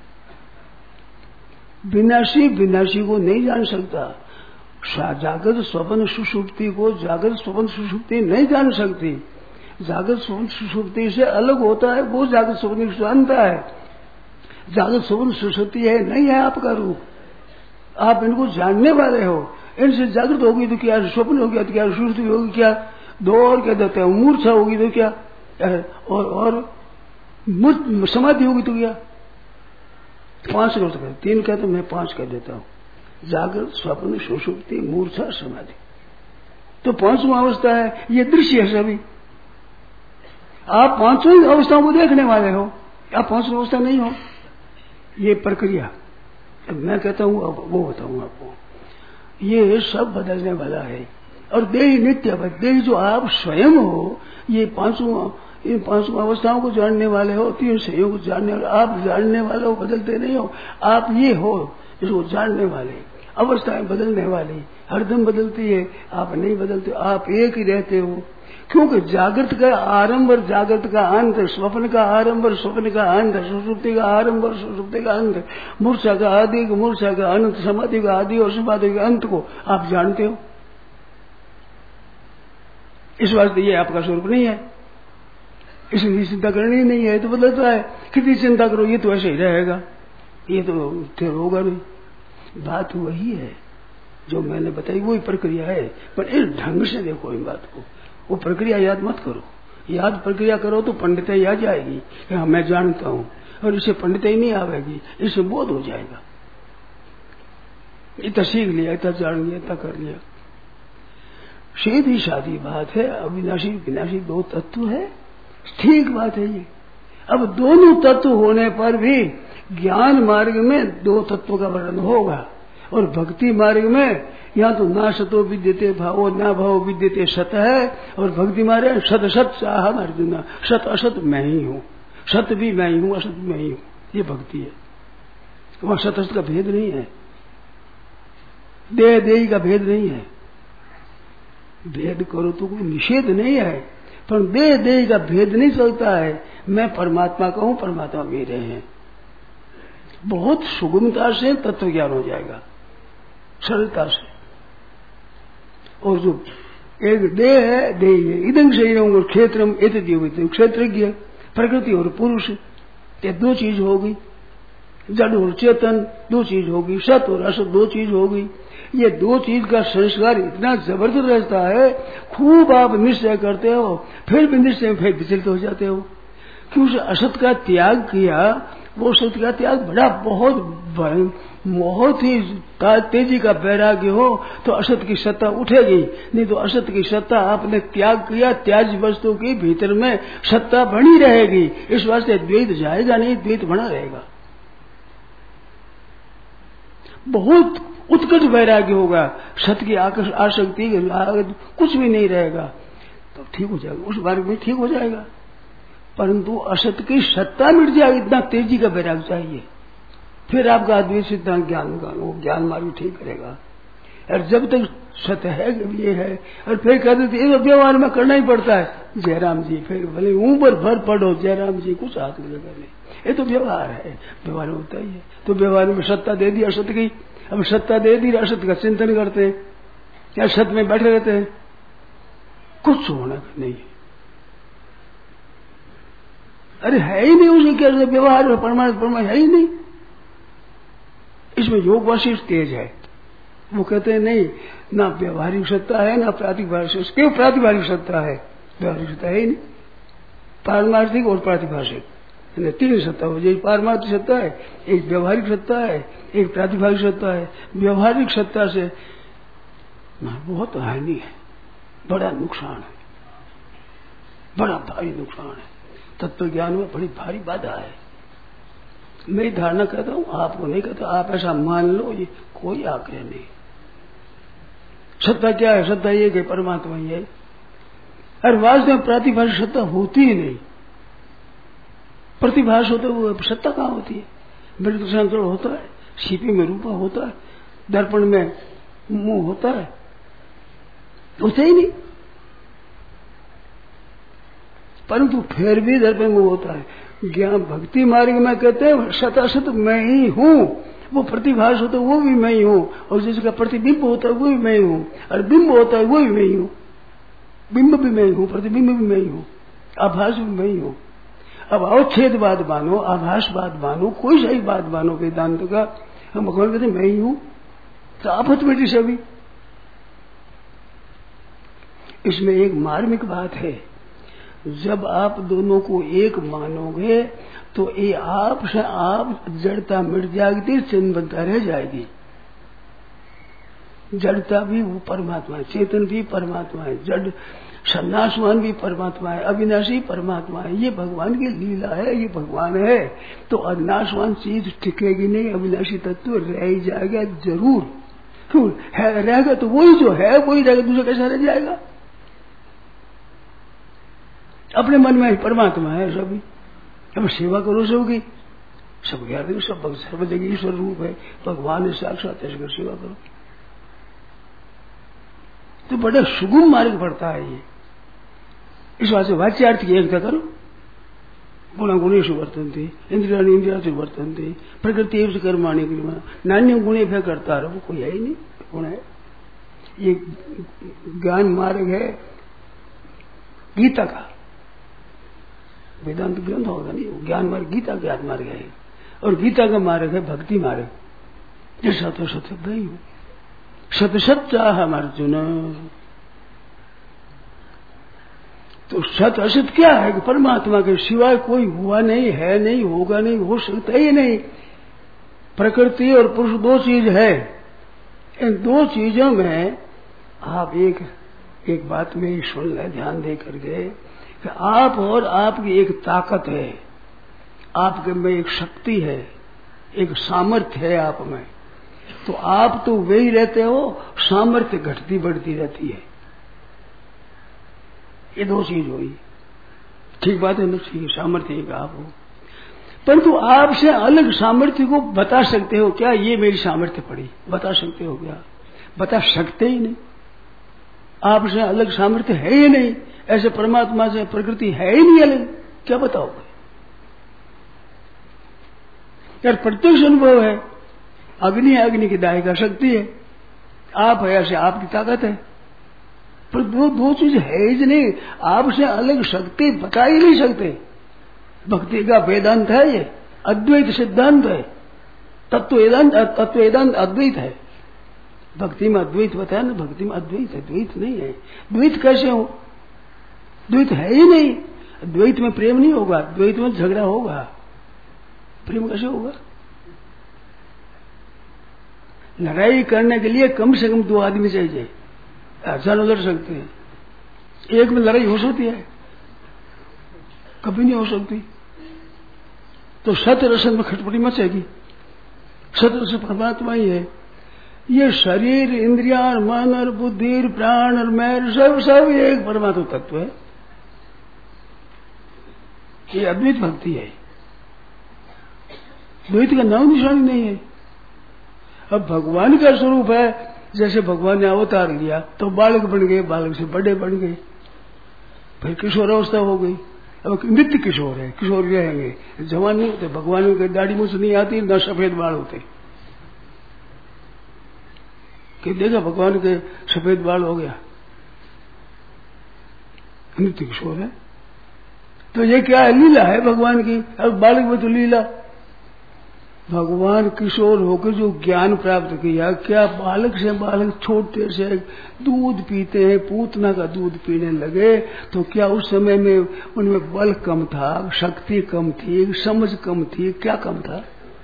विनाशी विनाशी को नहीं जान सकता। जागृत स्वप्न सुषुप्ति को जागृत स्वप्न सुषुप्ति नहीं जान सकती। जागृत स्वप्न सुषुप्ति से अलग होता है, वो जागृत स्वप्न जानता है। जागृत स्वप्न सुषुप्ति है नहीं है आपका रूप, आप इनको जानने वाले हो। इनसे जागृत होगी तो क्या, स्वप्न हो गया तो क्या, सुषुप्ति होगी क्या, दो और क्या देते हैं, मूर्छा होगी तो क्या, और समाधि होगी तो क्या, 5 कर सकते, 3 कहते मैं 5 कह देता हूँ। जागृत स्वप्न सुषुप्ति मूर्छा समाधि, तो 5वां अवस्था है। ये दृश्य है सभी, आप 5वीं अवस्थाओं को देखने वाले हो, आप 5वीं अवस्था नहीं हो। ये प्रक्रिया मैं कहता हूँ, अब वो बताऊंगा आपको। ये सब बदलने वाला है, और देही नित्य, देही जो आप स्वयं हो, ये 5 अवस्थाओं को जानने वाले हो, 3 संयोग को जानने वाले, आप जानने वाले हो, बदलते नहीं हो। आप ये हो जिसको जानने वाले, अवस्थाएं बदलने वाली, हरदम बदलती है, आप नहीं बदलते, आप एक ही रहते हो। क्योंकि जागृत का आरंभ और जागृत का अंत, स्वप्न का आरंभ और स्वप्न का अंत, सुषुप्ति का आरंभ और सुषुप्ति का अंत, मूर्छा का आदि, मूर्छा का अंत, समाधि का आदि और समाधि का अंत को आप जानते हो। इस वास्ते ये आपका स्वरूप नहीं है, इसलिए चिंता करनी नहीं है। तो बदलता है, कितनी चिंता करो, ये तो ऐसे ही रहेगा, ये तो फिर होगा नहीं। बात वही है जो मैंने बताई, वही प्रक्रिया है, पर इस ढंग से देखो इन बात को। वो प्रक्रिया याद मत करो। याद प्रक्रिया करो तो पंडिताई आ जाएगी कि हाँ मैं जानता हूं, और इसे पंडिताई नहीं आवेगी, इसे बोध हो जाएगा। इतना सीख लिया, इतना जान लिया, इतना कर लिया। सीधी सादी बात है, अविनाशी विनाशी दो तत्व है, ठीक बात है ये। अब दोनों तत्व होने पर भी ज्ञान मार्ग में दो तत्वों का वर्णन होगा, और भक्ति मार्ग में यहाँ तो ना सतो विद्यते भावो ना भावो विद्यते सत है, और भक्ति मार्ग सत सत चाहम अर्जुन, सत असत मैं ही हूँ, सत भी मैं ही हूँ, असत भी मैं ही हूँ, ये भक्ति है। वहां सत असत का भेद नहीं है, देह देही का भेद नहीं है। भेद करो तो कोई निषेध नहीं है, पर देह देही का भेद नहीं चलता है। मैं परमात्मा का हूं, परमात्मा मेरे हैं। बहुत सुगमता से तत्व ज्ञान हो जाएगा, सरलता से। और जो एक देह है, देह है, इदं शरीरम क्षेत्रम एतद्योवित, क्षेत्रज्ञ प्रकृति और पुरुष, ये दो चीज होगी। जड़ और चेतन दो चीज होगी, सत और असत दो चीज होगी। ये दो चीज का संस्कार इतना जबरदस्त रहता है, खूब आप निश्चय करते हो, फिर भी निश्चय में फिर विचलित हो जाते हो कि उस असत का त्याग किया। वो असत का त्याग बड़ा बहुत ही तेजी का वैराग्य हो तो असत की सत्ता उठेगी, नहीं तो असत की सत्ता आपने त्याग किया, त्याज वस्तु की भीतर में सत्ता बनी रहेगी। इस वास्ते द्वैत जाएगा नहीं, द्वैत बना रहेगा। बहुत उत्कट वैराग्य होगा, सत्य की आसक्ति कुछ भी नहीं रहेगा, तो ठीक हो जाएगा, उस बारे में ठीक हो जाएगा। परंतु असत की सत्ता मिट जाएगी, इतना तेजी का वैराग्य चाहिए, फिर आपका अद्वैत सिद्धांत ज्ञान का वो ज्ञान मार्ग ठीक करेगा। और जब तक सत्य है ये है, और फिर कहते थे ये तो व्यवहार में करना ही पड़ता है। जयराम जी फिर भले ऊपर भर पढ़ो, जयराम जी कुछ हाथ लगेगा नहीं, ये तो व्यवहार है, व्यवहार होता ही है। तो व्यवहार में सत्ता दे दी असत की, अब सत्ता दे दी, असत का चिंतन करते हैं या सत में बैठे रहते हैं, कुछ होना नहीं। अरे है ही नहीं, उसे क्या व्यवहार परमाणु है ही नहीं। इसमें योग वशिष्ठ तेज है, वो कहते हैं नहीं, ना व्यवहारिक सत्ता है ना प्रातिभाषिक, क्यों प्रातिभाषिक सत्ता है, व्यवहारिक सत्ता है ही नहीं। पारमार्थिक और प्रातिभाषिक तीन सत्ता हो जाए, पारमार्थिक सत्ता है, एक व्यवहारिक सत्ता है, एक प्रातिभाषिक सत्ता है। व्यवहारिक सत्ता से बहुत हानि है, बड़ा नुकसान है, बड़ा भारी नुकसान है। तत्व ज्ञान में बड़ी भारी बाधा है। मैं धारणा करता हूं, आपको नहीं कहता, आप ऐसा मान लो, ये कोई आग्रह नहीं। सत्ता क्या है? सत्ता ये कि परमात्मा ही है। और वास्तव में प्रातिभाषिक सत्ता होती ही नहीं। प्रतिभाष होता है, वो सत्ता कहाँ होती है? मृत दृष्टांत होता है, सीपी में रूपा होता है, दर्पण में मुंह होता है, होता ही नहीं। परंतु फिर भी दर्पण मुंह होता है। ज्ञान भक्ति मार्ग में कहते हैं सत असत मैं ही हूँ, वो प्रतिभाष होता है वो भी मैं ही हूँ, और जिसका प्रतिबिंब होता है वो भी मैं ही हूँ, और बिंब होता है वो भी मैं ही हूँ। बिंब भी मैं ही हूँ, प्रतिबिंब भी मैं ही हूँ, आभास भी मैं ही हूँ। अब अवच्छेदवाद मानो, आभासवाद मानो, कोई सही बात मानो वेदांत का, हम भगवान कहते मैं ही हूँ, तो आफत मिटी सभी। इसमें एक मार्मिक बात है, जब आप दोनों को एक मानोगे तो ये आप से आप जड़ता मिट जाएगी, चिन्हता रह जाएगी। जड़ता भी वो परमात्मा है, चेतन भी परमात्मा है, जड़ सन्नासवान भी परमात्मा है, अविनाशी परमात्मा है। ये भगवान की लीला है, ये भगवान है। तो अविनाशवान चीज टिकेगी नहीं, अविनाशी तत्व रह ही जाएगा जरूर। क्यों रहेगा? तो वही जो है वही रहेगा, दूसरा कैसा रह जाएगा? अपने मन में परमात्मा है सभी। अब सेवा करो सबकी, सब ज्ञान सब सर्व जगह ईश्वर रूप है, भगवान है साक्षात, ऐसे सेवा करो तो बड़ा सुगम मार्ग पड़ता है ये। इस बात से वाच्यार्थ की एकता करो। गुणा गुणेषु वर्तन्ते, इंद्रियाणि इंद्रियासु वर्तन्ते, प्रकृति एव कर्माणि कुर्वन्, नान्य गुणे भय करता रहो, कोई है ही नहीं गुण है। ये ज्ञान मार्ग है गीता का, वेदांत ग्रंथ होगा नहीं, ज्ञान मार्ग गीता का ज्ञान मार्ग है, और गीता का मार्ग है भक्ति मार्ग। जैसा तो सत्य नहीं हो, सत सत चाह हम अर्जुन, तो सत असत क्या है कि परमात्मा के सिवाय कोई हुआ नहीं, है नहीं, होगा नहीं, हो सकता ही नहीं। प्रकृति और पुरुष दो चीज है। इन दो चीजों में आप एक बात में ही सुन ले, ध्यान दे करके कि आप और आपकी एक ताकत है, आपके में एक शक्ति है, एक सामर्थ्य है आप में। तो आप तो वे ही रहते हो, सामर्थ्य घटती बढ़ती रहती है। ये दो चीज हुई। ठीक बात है ना, ठीक सामर्थ्य एक आप हो, परंतु आपसे अलग सामर्थ्य को बता सकते हो क्या? ये मेरी सामर्थ्य पड़ी, बता सकते हो क्या? बता सकते ही नहीं। आपसे अलग सामर्थ्य है ही नहीं। ऐसे परमात्मा से प्रकृति है ही नहीं अलग, क्या बताओगे यार? प्रत्यक्ष अनुभव है। अग्नि है, अग्नि की दाहिका शक्ति है। आप है, ऐसे आपकी ताकत है। पर दो चीज है ही नहीं। आपसे अलग शक्ति बता ही नहीं सकते। भक्ति का वेदांत है ये, अद्वैत सिद्धांत है। तत्व वेदांत अद्वैत है। भक्ति में अद्वैत बताया ना, भक्ति में अद्वैत है, द्वैत नहीं है। द्वैत कैसे हो? द्वैत है ही नहीं। द्वैत में प्रेम नहीं होगा, द्वैत में झगड़ा होगा, प्रेम कैसे होगा? लड़ाई करने के लिए कम से कम 2 आदमी चाहिए, हजारों लड़ सकते हैं। एक में लड़ाई हो सकती है? कभी नहीं हो सकती। तो सत्य रसन में खटपटी मचेगी। सत्य रस परमात्मा ही है। ये शरीर, इंद्रिया, मन और बुद्धि, प्राण और मैं सब एक परमात्मा तत्व है। ये अद्वैत भक्ति है। द्वैत का नाम निशानी नहीं है। अब भगवान का स्वरूप है, जैसे भगवान ने अवतार लिया तो बालक बन गए, बालक से बड़े बन गए, फिर किशोर अवस्था हो गई। अब नित्य किशोर है, किशोर रहेंगे, जवान नहीं होते। भगवान की दाढ़ी मूछ नहीं आती, न सफेद बाल होते। कि देखा भगवान के सफेद बाल हो गया, नित्य किशोर है। तो ये क्या है? लीला है भगवान की। अब बालक में तो लीला। भगवान किशोर होकर जो ज्ञान प्राप्त किया, क्या बालक से बालक छोटे से दूध पीते हैं, पूतना का दूध पीने लगे, तो क्या उस समय में उनमें बल कम था, शक्ति कम थी, समझ कम थी? क्या कम था?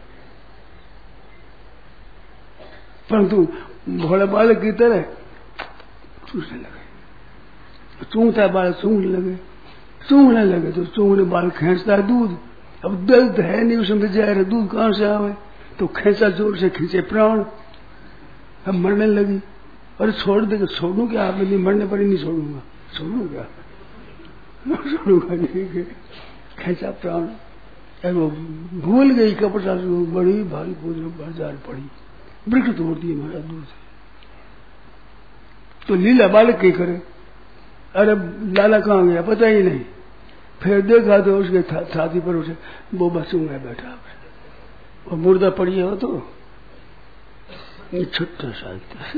परंतु भोले बालक की तरह चूसने लगे। चूंगता बालक चूंगने लगे तो चूंगने बालक खींचता है दूध। अब दर्द है नहीं उसमें, जहर दूध कहां से आवे? तो खींचा, जोर से खींचे प्राण। अब मरने लगी। अरे छोड़ देगा, छोड़ू क्या? आप नहीं मरने पर ही नहीं छोड़ूंगा, छोड़ू क्या? छोड़ूंगा नहीं। खींचा प्राण। वो भूल गई कपड़ा, बड़ी भारी बाजार पड़ी, वृक्ष तोड़ दिए महाराज दूर से। तो लीला बालक की करे। अरे लाला कहाँ गया पता ही नहीं। फिर देखा तो उसके छाती पर उसे वो बसूंगा बैठा, और मुर्दा पड़ी हो तो छोटा सा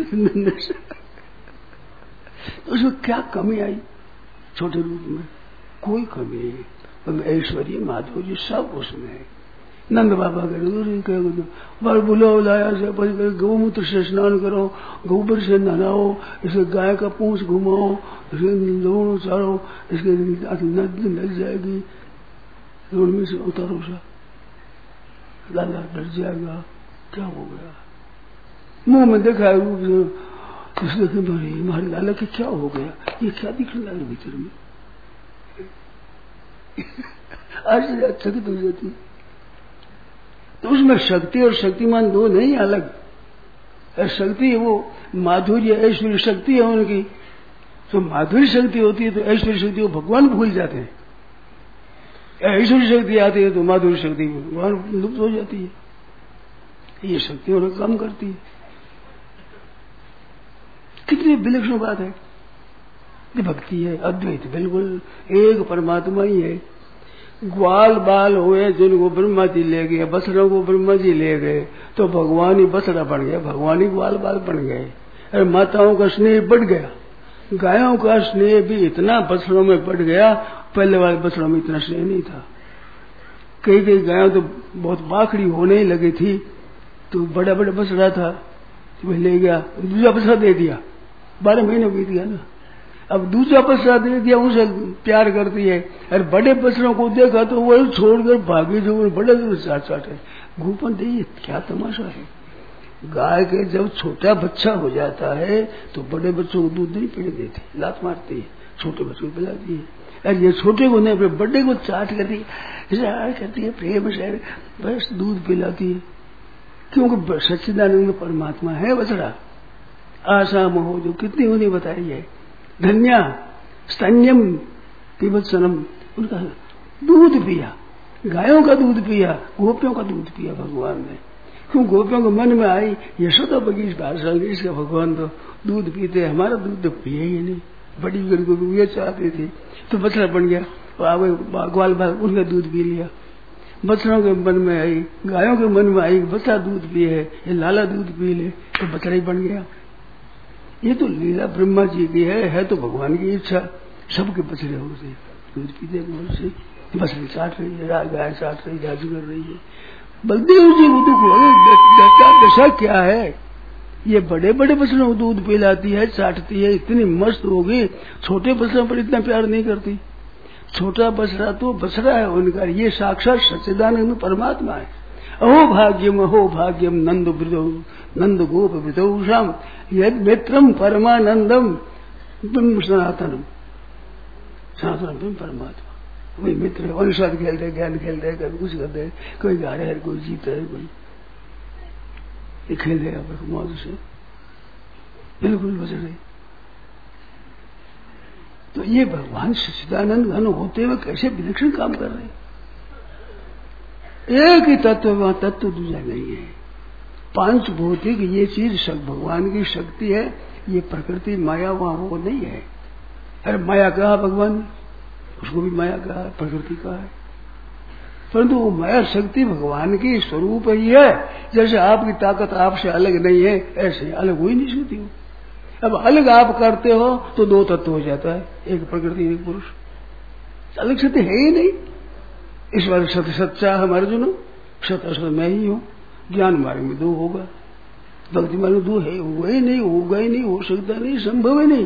उसमें क्या कमी आई? छोटे रूप में कोई कमी नहीं। ऐश्वर्य, माधुर्य सब उसमें है। नंद बाबा करे बार बुलाओ लाया से, गौमूत्र से स्नान करो, गोबर से नहाओ, इसे गाय का पूंछ घुमाओ, इसे लूण उतारो, इसके नद लग जाएगी, लूण में से उतारो सा, लाला डर जाएगा। क्या हो गया? मुंह में देखा रूप, हमारे लाला के क्या हो गया? ये क्या दिखने लगा भीतर में? आज अच्छा की हो जाती। तो उसमें शक्ति और शक्तिमान दो नहीं अलग। शक्ति वो माधुर्य ऐश्वर्य शक्ति है उनकी। तो माधुर्य शक्ति होती है तो ऐश्वर्य शक्ति वो भगवान भूल जाते हैं। ऐश्वर्य शक्ति आती है तो माधुर्य शक्ति भगवान लुप्त हो जाती है। ये शक्ति उन्हें कम करती है। कितनी विलक्षण बात है। ये भक्ति है, अद्वैत बिल्कुल एक परमात्मा ही है। ग्वाल बाल हुए जिनको ब्रह्मा जी ले गए, बछड़ों को ब्रह्मा जी ले गए, तो भगवान ही बछड़ा बन गया, भगवान ही ग्वाल बाल बन गए। अरे माताओं का स्नेह बढ़ गया, गायों का स्नेह भी इतना बछड़ों में बढ़ गया, पहले वाले बछड़ों में इतना स्नेह नहीं था। कई कई गायों तो बहुत बाखड़ी होने ही लगी थी, तो बड़ा बड़ा बछड़ा था तो ले गया, दूसरा बछड़ा दे दिया, 12 महीने बीत गया ना, अब दूसरा बछड़ा दे दिया, उसे प्यार करती है। अरे बड़े बछड़ों को देखा तो वो छोड़कर भागे, जो बड़े चाट है। गोपन देखिए क्या तमाशा है। गाय के जब छोटा बच्चा हो जाता है तो बड़े बच्चों को दूध नहीं पीने देती, लात मारती है, छोटे बच्चों को पिलाती है। अरे ये छोटे को नहीं, अपने बड़े को चाट करती है प्रेम से, बस दूध पिलाती है। क्योंकि सच्चिदानंद परमात्मा है बछड़ा। आशा मोह जो कितनी उन्हें बताई है। धन्या स्तन्यम पिबत्सनम, उनका दूध पिया, गायों का दूध पिया, गोपियों का दूध पिया भगवान ने। क्यों गोपियों को मन में आई यशोदा बगीच भाषा इसका भगवान तो दूध पीते, हमारा दूध तो पिए ही नहीं। बड़ी गरी को ये चाहते थे तो बछड़ा बन गया, ग्वाल बाल उनका दूध पी लिया। बछड़ों के मन में आई, गायों के मन में आई बछड़ा दूध पिए है, ये लाला दूध पी ले तो बछड़ा ही बन गया। ये तो लीला ब्रह्मा जी की है तो भगवान की इच्छा। सबके बछड़े हो गए दूध पीते से, बछड़ी चाट रही है, गाय चाट रही है, जादू कर रही है। बलदेव जी को दुख लगे, दशा क्या है। ये बड़े बड़े बछड़ों को दूध पिलाती है, चाटती है, इतनी मस्त हो गई। छोटे बछड़ों पर इतना प्यार नहीं करती। छोटा बछड़ा तो बछड़ा है उनका, ये साक्षात सच्चिदानंद परमात्मा है। अहो भाग्यम नंद गोप वृतौषाम यद मित्रम परमानंदम ब्रह्म सनातनम। सनातन ब्रह्म परमात्मा वही मित्र है। अनुसार खेलते, ज्ञान खेलते, कभी कुछ करते, कोई गा रहे है, कोई जीत है, कोई ये खेल देगा मौज से, बिल्कुल बछड़े। तो ये भगवान सच्चिदानंद घन होते हुए कैसे विलक्षण काम कर रहे हैं। एक ही तत्व, वहां तत्व दूसरा नहीं है। पांच भौतिक ये चीज भगवान की शक्ति है, ये प्रकृति माया वहां वो नहीं है। अरे माया कहा भगवान, उसको भी माया कहा, प्रकृति कहा है, परंतु वो माया शक्ति भगवान की स्वरूप ही है। जैसे आपकी ताकत आपसे अलग नहीं है, ऐसे अलग हो ही नहीं सकती हो। अब अलग आप करते हो तो दो तत्व हो जाता है, एक प्रकृति एक पुरुष, अलग सत्य है ही नहीं। इस बार सत्य सच्चा हमारे जो सत असत मैं ही हूं। ज्ञान मार्ग में दो होगा, भक्ति मार्ग में दो है, हुआ ही नहीं, होगा ही नहीं, हो सकता नहीं, संभव ही नहीं।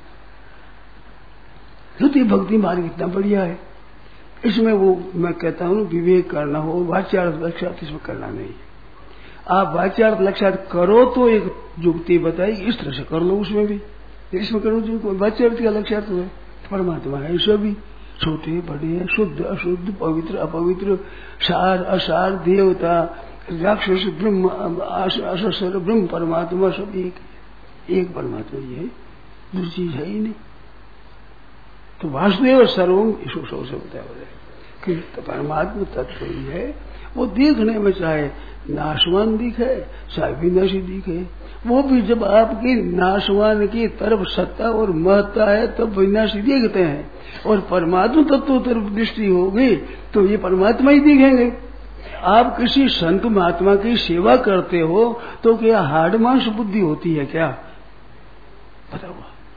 तो भक्ति मार्ग इतना बढ़िया है, इसमें वो मैं कहता हूं विवेक करना हो, वाच्यार्थ लक्ष्यार्थ इसमें करना नहीं। आप वाच्यार्थ लक्ष्यार्थ करो तो एक युक्ति बताई, इस तरह से कर लो, उसमें भी इसमें करो जो वाच्यार्थ का लक्ष्यार्थ है परमात्मा है। इसमें भी छोटे बड़े, शुद्ध अशुद्ध, पवित्र अपवित्र, सार असार, देवता राक्षस, ब्रह्म असर, ब्रह्म परमात्मा सब एक परमात्मा ही है, दूसरी चीज है ही नहीं। तो वासुदेव सर्वम इसको सबसे बताया कि परमात्मा तत्व ही है। वो देखने में चाहे नाशवान दिखे चाहे विनाशी दिखे, वो भी जब आपकी नाशवान की तरफ सत्ता और महत्ता है तब विनाशी देखते हैं, और परमात्मा तत्व तरफ दृष्टि होगी तो ये परमात्मा ही दिखेंगे। आप किसी संत महात्मा की सेवा करते हो तो क्या हाड़ मांस बुद्धि होती है क्या? बताओ।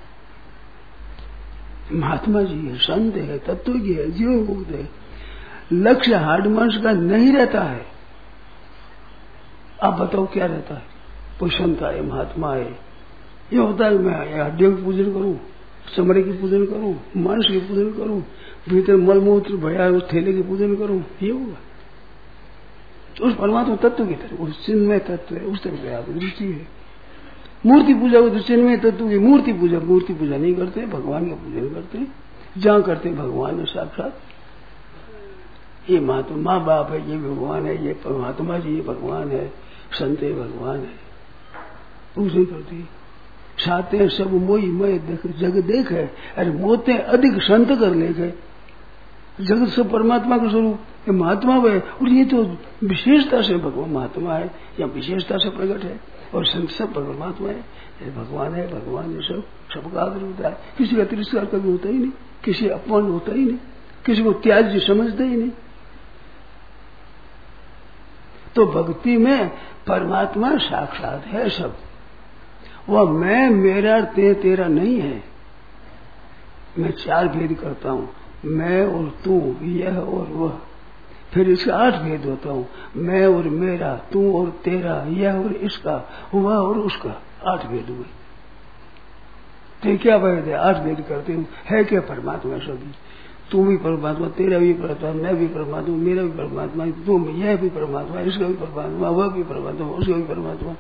महात्मा जी है, संत है, तत्व की है, जीवन मुक्त है, लक्ष्य हाड़ मांस का नहीं रहता है। आप बताओ क्या रहता है? कोई संत है, महात्मा है, ये होता है मैं हड्डियों की पूजन करूं, चमड़े की पूजन करूं, मांस की पूजन करूं, भीतर मलमूत्र भया उस थैले की पूजन करूं, ये होगा। उस परमात्मा तत्व की तरफ, उस चिन्मय तत्व है, उस तरफ आपकी दृष्टि है। मूर्ति पूजा हो तो चिन्मय तत्व की मूर्ति पूजा नहीं करते, भगवान का पूजन करते। जहां करते भगवान साक्षात, ये महात्मा माँ बाप है, ये भगवान है, ये परमात्मा जी ये भगवान है, संत है भगवान है, पूजन करते। साते सब मोई मय देख जग देख है, अरे मोते अधिक संत कर ले गए। जगत सब परमात्मा का स्वरूप ये महात्मा है, और ये तो विशेषता से भगवान महात्मा है या विशेषता से प्रकट है, और संत सब परमात्मा है, ये भगवान है, भगवान ये सब सबका आदर होता है। किसी का तिरस्कार कभी होता ही नहीं, किसी अपमान होता ही नहीं, किसी को त्याज्य समझते ही नहीं। तो भक्ति में परमात्मा साक्षात है सब, वह मैं मेरा तेरा नहीं है। मैं चार भेद करता हूं, मैं और तू, यह और वह, फिर इसका 8 भेद होता हूं, मैं और मेरा, तू और तेरा, यह और इसका, वह और उसका, 8 भेद हुए। तो क्या भेद है? 8 भेद करते हूँ, है क्या परमात्मा सभी? तू भी परमात्मा, तेरा भी परमात्मा, मैं भी परमात्मा, मेरा भी परमात्मा, तुम यह भी परमात्मा, इसका भी परमात्मा, वह भी परमात्मा, उसका भी परमात्मा।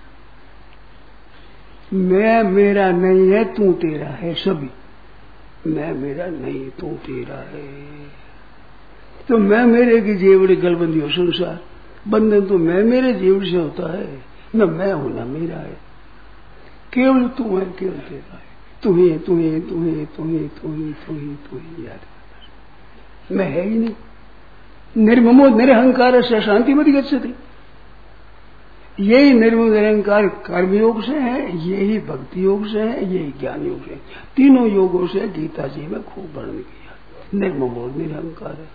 मैं मेरा नहीं है, तू तेरा है सभी। मैं मेरा नहीं है, तू तेरा है। तो मैं मेरे की जेवड़ी गलबंदी हो संसार, बंधन तो मैं मेरे जेवड़ी से होता है, न मैं हूं न मेरा है। केवल तू है, केवल तेरा है। तू ही तू ही तू ही तू ही तू ही तू ही तू ही याद। मैं है ही नहीं। निर्ममो निरहंकार से शांति मत गच्छति। यही निर्मम निरहंकार कर्मयोग से है, यही भक्ति योग से है, यही ज्ञान योग से है। तीनों योगों से गीता जी में खूब वर्णन किया। निर्ममो निरहंकार है,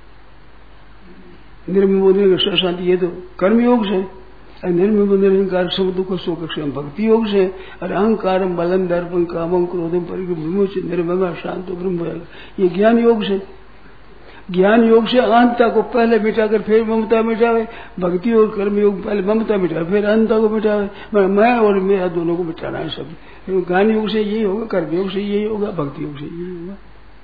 निर्ममो निरहंकार शांति, ये तो कर्मयोग से। निर्मम निरहंकार सब दुख शोक क्षम भक्ति योग से। और अहंकार बलम दर्पण कामम क्रोधम परिग्रह निर्मम शांत ब्रह्म, ये ज्ञान योग से। ज्ञान योग से अहंता को पहले मिटाकर फिर ममता मिटावे। भक्ति और कर्म योग पहले ममता मिटावे फिर अहंता को मिटावे। मैं और मेरा दोनों को मिटाना है सब। ज्ञान योग से यही होगा, कर्म योग से यही होगा, भक्ति योग से यही होगा।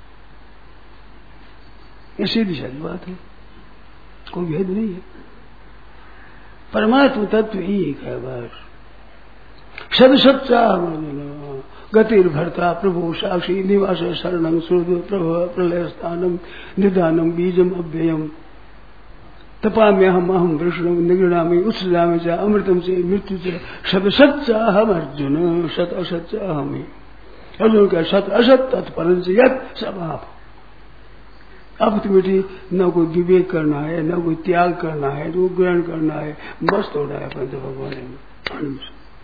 ये सीधी साधी बात है, कोई भेद नहीं है। परमात्मा तत्व ही एक है बस। सद सच्चा गतिर्भर्ता प्रभु साक्षी निवास शरणं सुहृद प्रभव प्रलय स्थानम निदानम बीजम अव्ययम तपाम्यहम अहम वृषणम निगृणामि उत्सृजामि च अमृतम से मृत्यु से सद सच्चा हम अर्जुन सत असच्चा हमें। अर्जुन का सत असत तत्परं से यत सब आप। अब तो बेटी न कोई विवेक करना है, न कोई त्याग करना है, न कोई ग्रहण करना है, मस्त हो रहा है पंच भगवान में।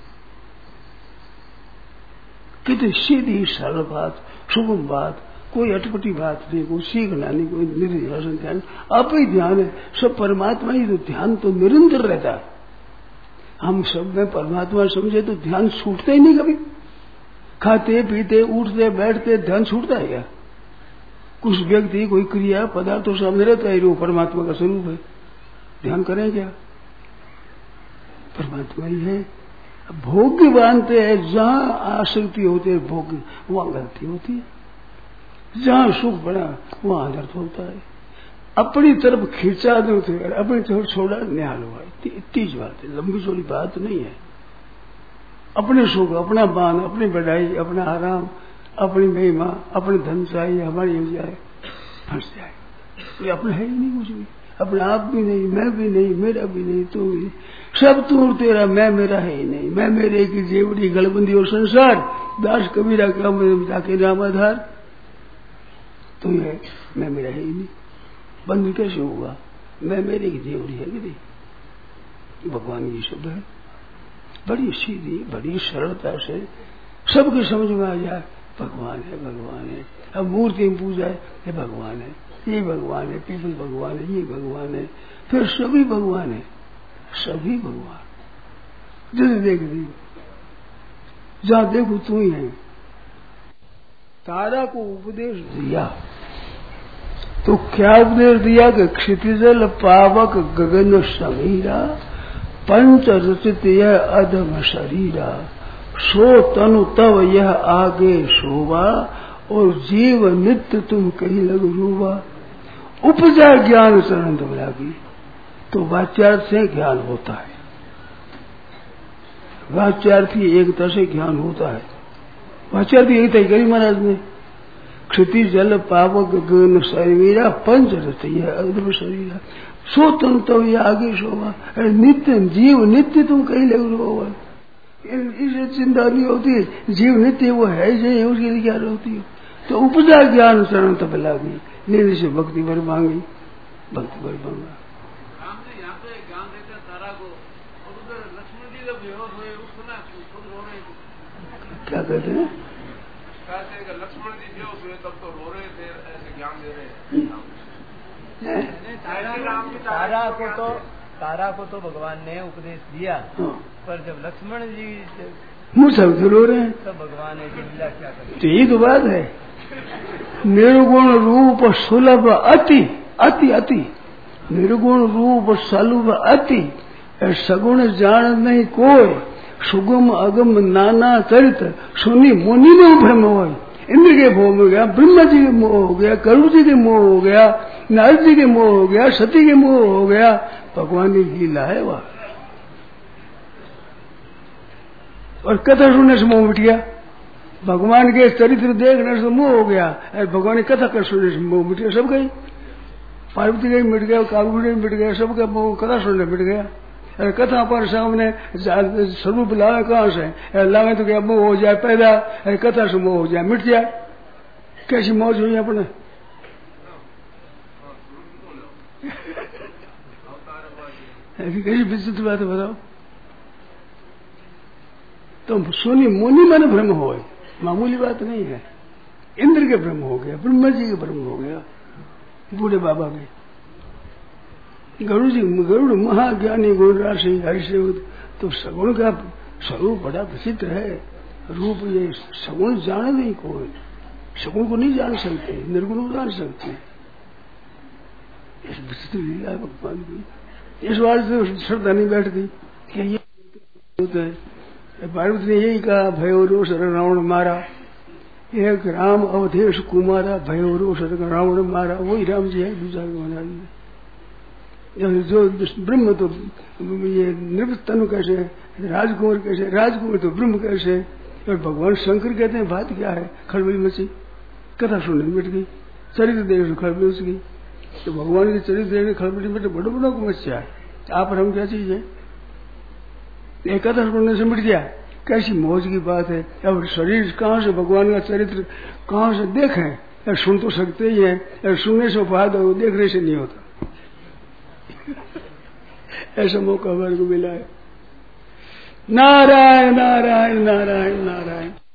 कितनी सीधी सरल बात, सुगम बात, कोई अटपटी बात नहीं, कोई सीखना नहीं, कोई निर्देशन ध्यान, आप ही ध्यान है सब परमात्मा ही। तो ध्यान तो निरंतर रहता है। हम सब में परमात्मा समझे तो ध्यान छूटता ही नहीं कभी। खाते पीते उठते बैठते ध्यान छूटता है क्या? कुछ व्यक्ति कोई क्रिया पदार्थ तो सामने रहता है, वो परमात्मा का स्वरूप है, ध्यान करें क्या? परमात्मा ही है। भोग्य मानते हैं, जहां आसक्ति होती है भोग्य, वहां गलती होती है। जहां सुख बड़ा वहां अनर्थ होता है। अपनी तरफ खींचा दो तो अपनी तरफ छोड़ा न्याल हुआ। तीज बात है, लंबी चौड़ी बात नहीं है। अपने सुख, अपना बान, अपनी बढ़ाई, अपना आराम, अपनी महिमा, अपने धन चाहिए, हमारी हो जाए फंस जाए। ये अपना है ही नहीं कुछ भी, अपना आप भी नहीं, मैं भी नहीं, मेरा भी नहीं, तू भी सब तू तेरा, मैं मेरा है ही नहीं। मैं मेरे की जेवड़ी गलबंदी और संसार दास कबीरा का जाके नाम आधार। तो ये मैं मेरा है ही नहीं, बंधु कैसे होगा? मैं मेरे की जेवड़ी है कि नहीं? भगवान की शब्द है, बड़ी सीधी बड़ी सरलता से सबके समझ में आ जाए। भगवान है, भगवान है। अब मूर्ति में पूजा है, ये भगवान है, ये भगवान है, पीपल भगवान है, ये भगवान है, फिर सभी भगवान है, सभी भगवान। जैसे देख दी, जहां देखो तू ही है। तारा को उपदेश दिया तो क्या उपदेश दिया कि क्षितिजल पावक गगन समीरा पंच रचित यह अधम शरीरा सो तनु तव यह आगे शोभा और जीव नित्य तुम कहीं लग रूबा। उपजा ज्ञान शरण तुम लागी। तो वाच्यार्थ से ज्ञान होता है, वाच्यार्थी एकता से ज्ञान होता है। वाच्यार्थी एकता ही करी महाराज ने। क्षिति जल पावक गगन शरीरा पंच रचित यह अधम शरीरा सो तनु तव यह आगे शोभा। नित्य जीव नित्य तुम कहीं लग रूबा। इसे चिंता नहीं होती, जीव नित्य वो है जो उसके लिए क्या होती है। तो उपजा ज्ञान शरण तब लागी, निधि से भक्ति भर मांगी, भक्ति भर मांगा। क्या कहते हैं? लक्ष्मण जी बेहोश हुए तब तो रो रहे थे, ऐसे ज्ञान दे रहे हैं। तारा को तो भगवान ने उपदेश दिया, पर जब लक्ष्मण जी मुझ सब रो रहे हैं तो भगवान ने लीला क्या कर। तो यही तो बात है। निर्गुण रूप सुलभ अति अति अति, निर्गुण रूप सुलभ अति, सगुण जान नहीं कोई, सुगम अगम नाना चरित्र सुनी मुनि में भ्रम हो। इंद्र के मोह में गया, ब्रह्मा जी के मोह हो गया, गरुड़ जी के मोह हो गया, नारद जी के मोह हो गया, सती के मोह हो गया। भगवान की लीला है वह। और कथा सुनने से मोह मिट गया, भगवान के चरित्र देखने से मोह हो गया। भगवान की कथा कर सुनने से मोह मिट गया। सब गई, पार्वती का मिट गया, कालगुड़ी मिट गया, सबका मोह कथा सुनने मिट गया। अरे कथा पर सामने स्वरूप लावे कहां से? लावे तो क्या मोह हो जाए पैदा, अरे कथा से मोह हो जाए मिट जाए। कैसी मौज हुई अपने। ऐसी कैसी विचित्र बात है बताओ। तो सोनी मोनी मन भ्रम हो, मामूली बात नहीं है। इंद्र के भ्रम हो गया, ब्रह्मा जी के भ्रम हो गया, बूढ़े बाबा के। गरुड़ महाज्ञानी गुण राशि हरिसेवक। तो सगुण का स्वरूप बड़ा विचित्र है। रूप ये सगुण जाने नहीं कोई, सगुण को नहीं जान सकते, निर्गुण को जान सकते। इस विचित्र लीला भगवान की। इस बात से श्रद्धा नहीं बैठती कि ये होता है। पार्वती ने यही कहा, भयो रोष रावण मारा, एक राम अवधेश कुमारा, भयो रोष रावण मारा। वही राम जी है, दूसरा बना दिया। जो ब्रह्म तो ये निवृत्तनु कैसे, राजकुमार कैसे, राजकुमार तो ब्रह्म कैसे। और भगवान शंकर कहते हैं बात क्या है, खलबली मची, कथा सुनने मिट गई, चरित्र देखने खलबली मच गई। तो भगवान के चरित्र देखने खलबली मिटे, बड़ो बड़ो को मचा है। आप और हम क्या चीज है? एक कथा सुनने से मिट गया, कैसी मौज की बात है। अब शरीर कहाँ से भगवान का चरित्र कहाँ से देखें? सुन तो सकते ही है, सुनने से फायदा हो, देखने से नहीं होता। ऐसा मौका हमारे को मिला है। नारायण नारायण नारायण नारायण।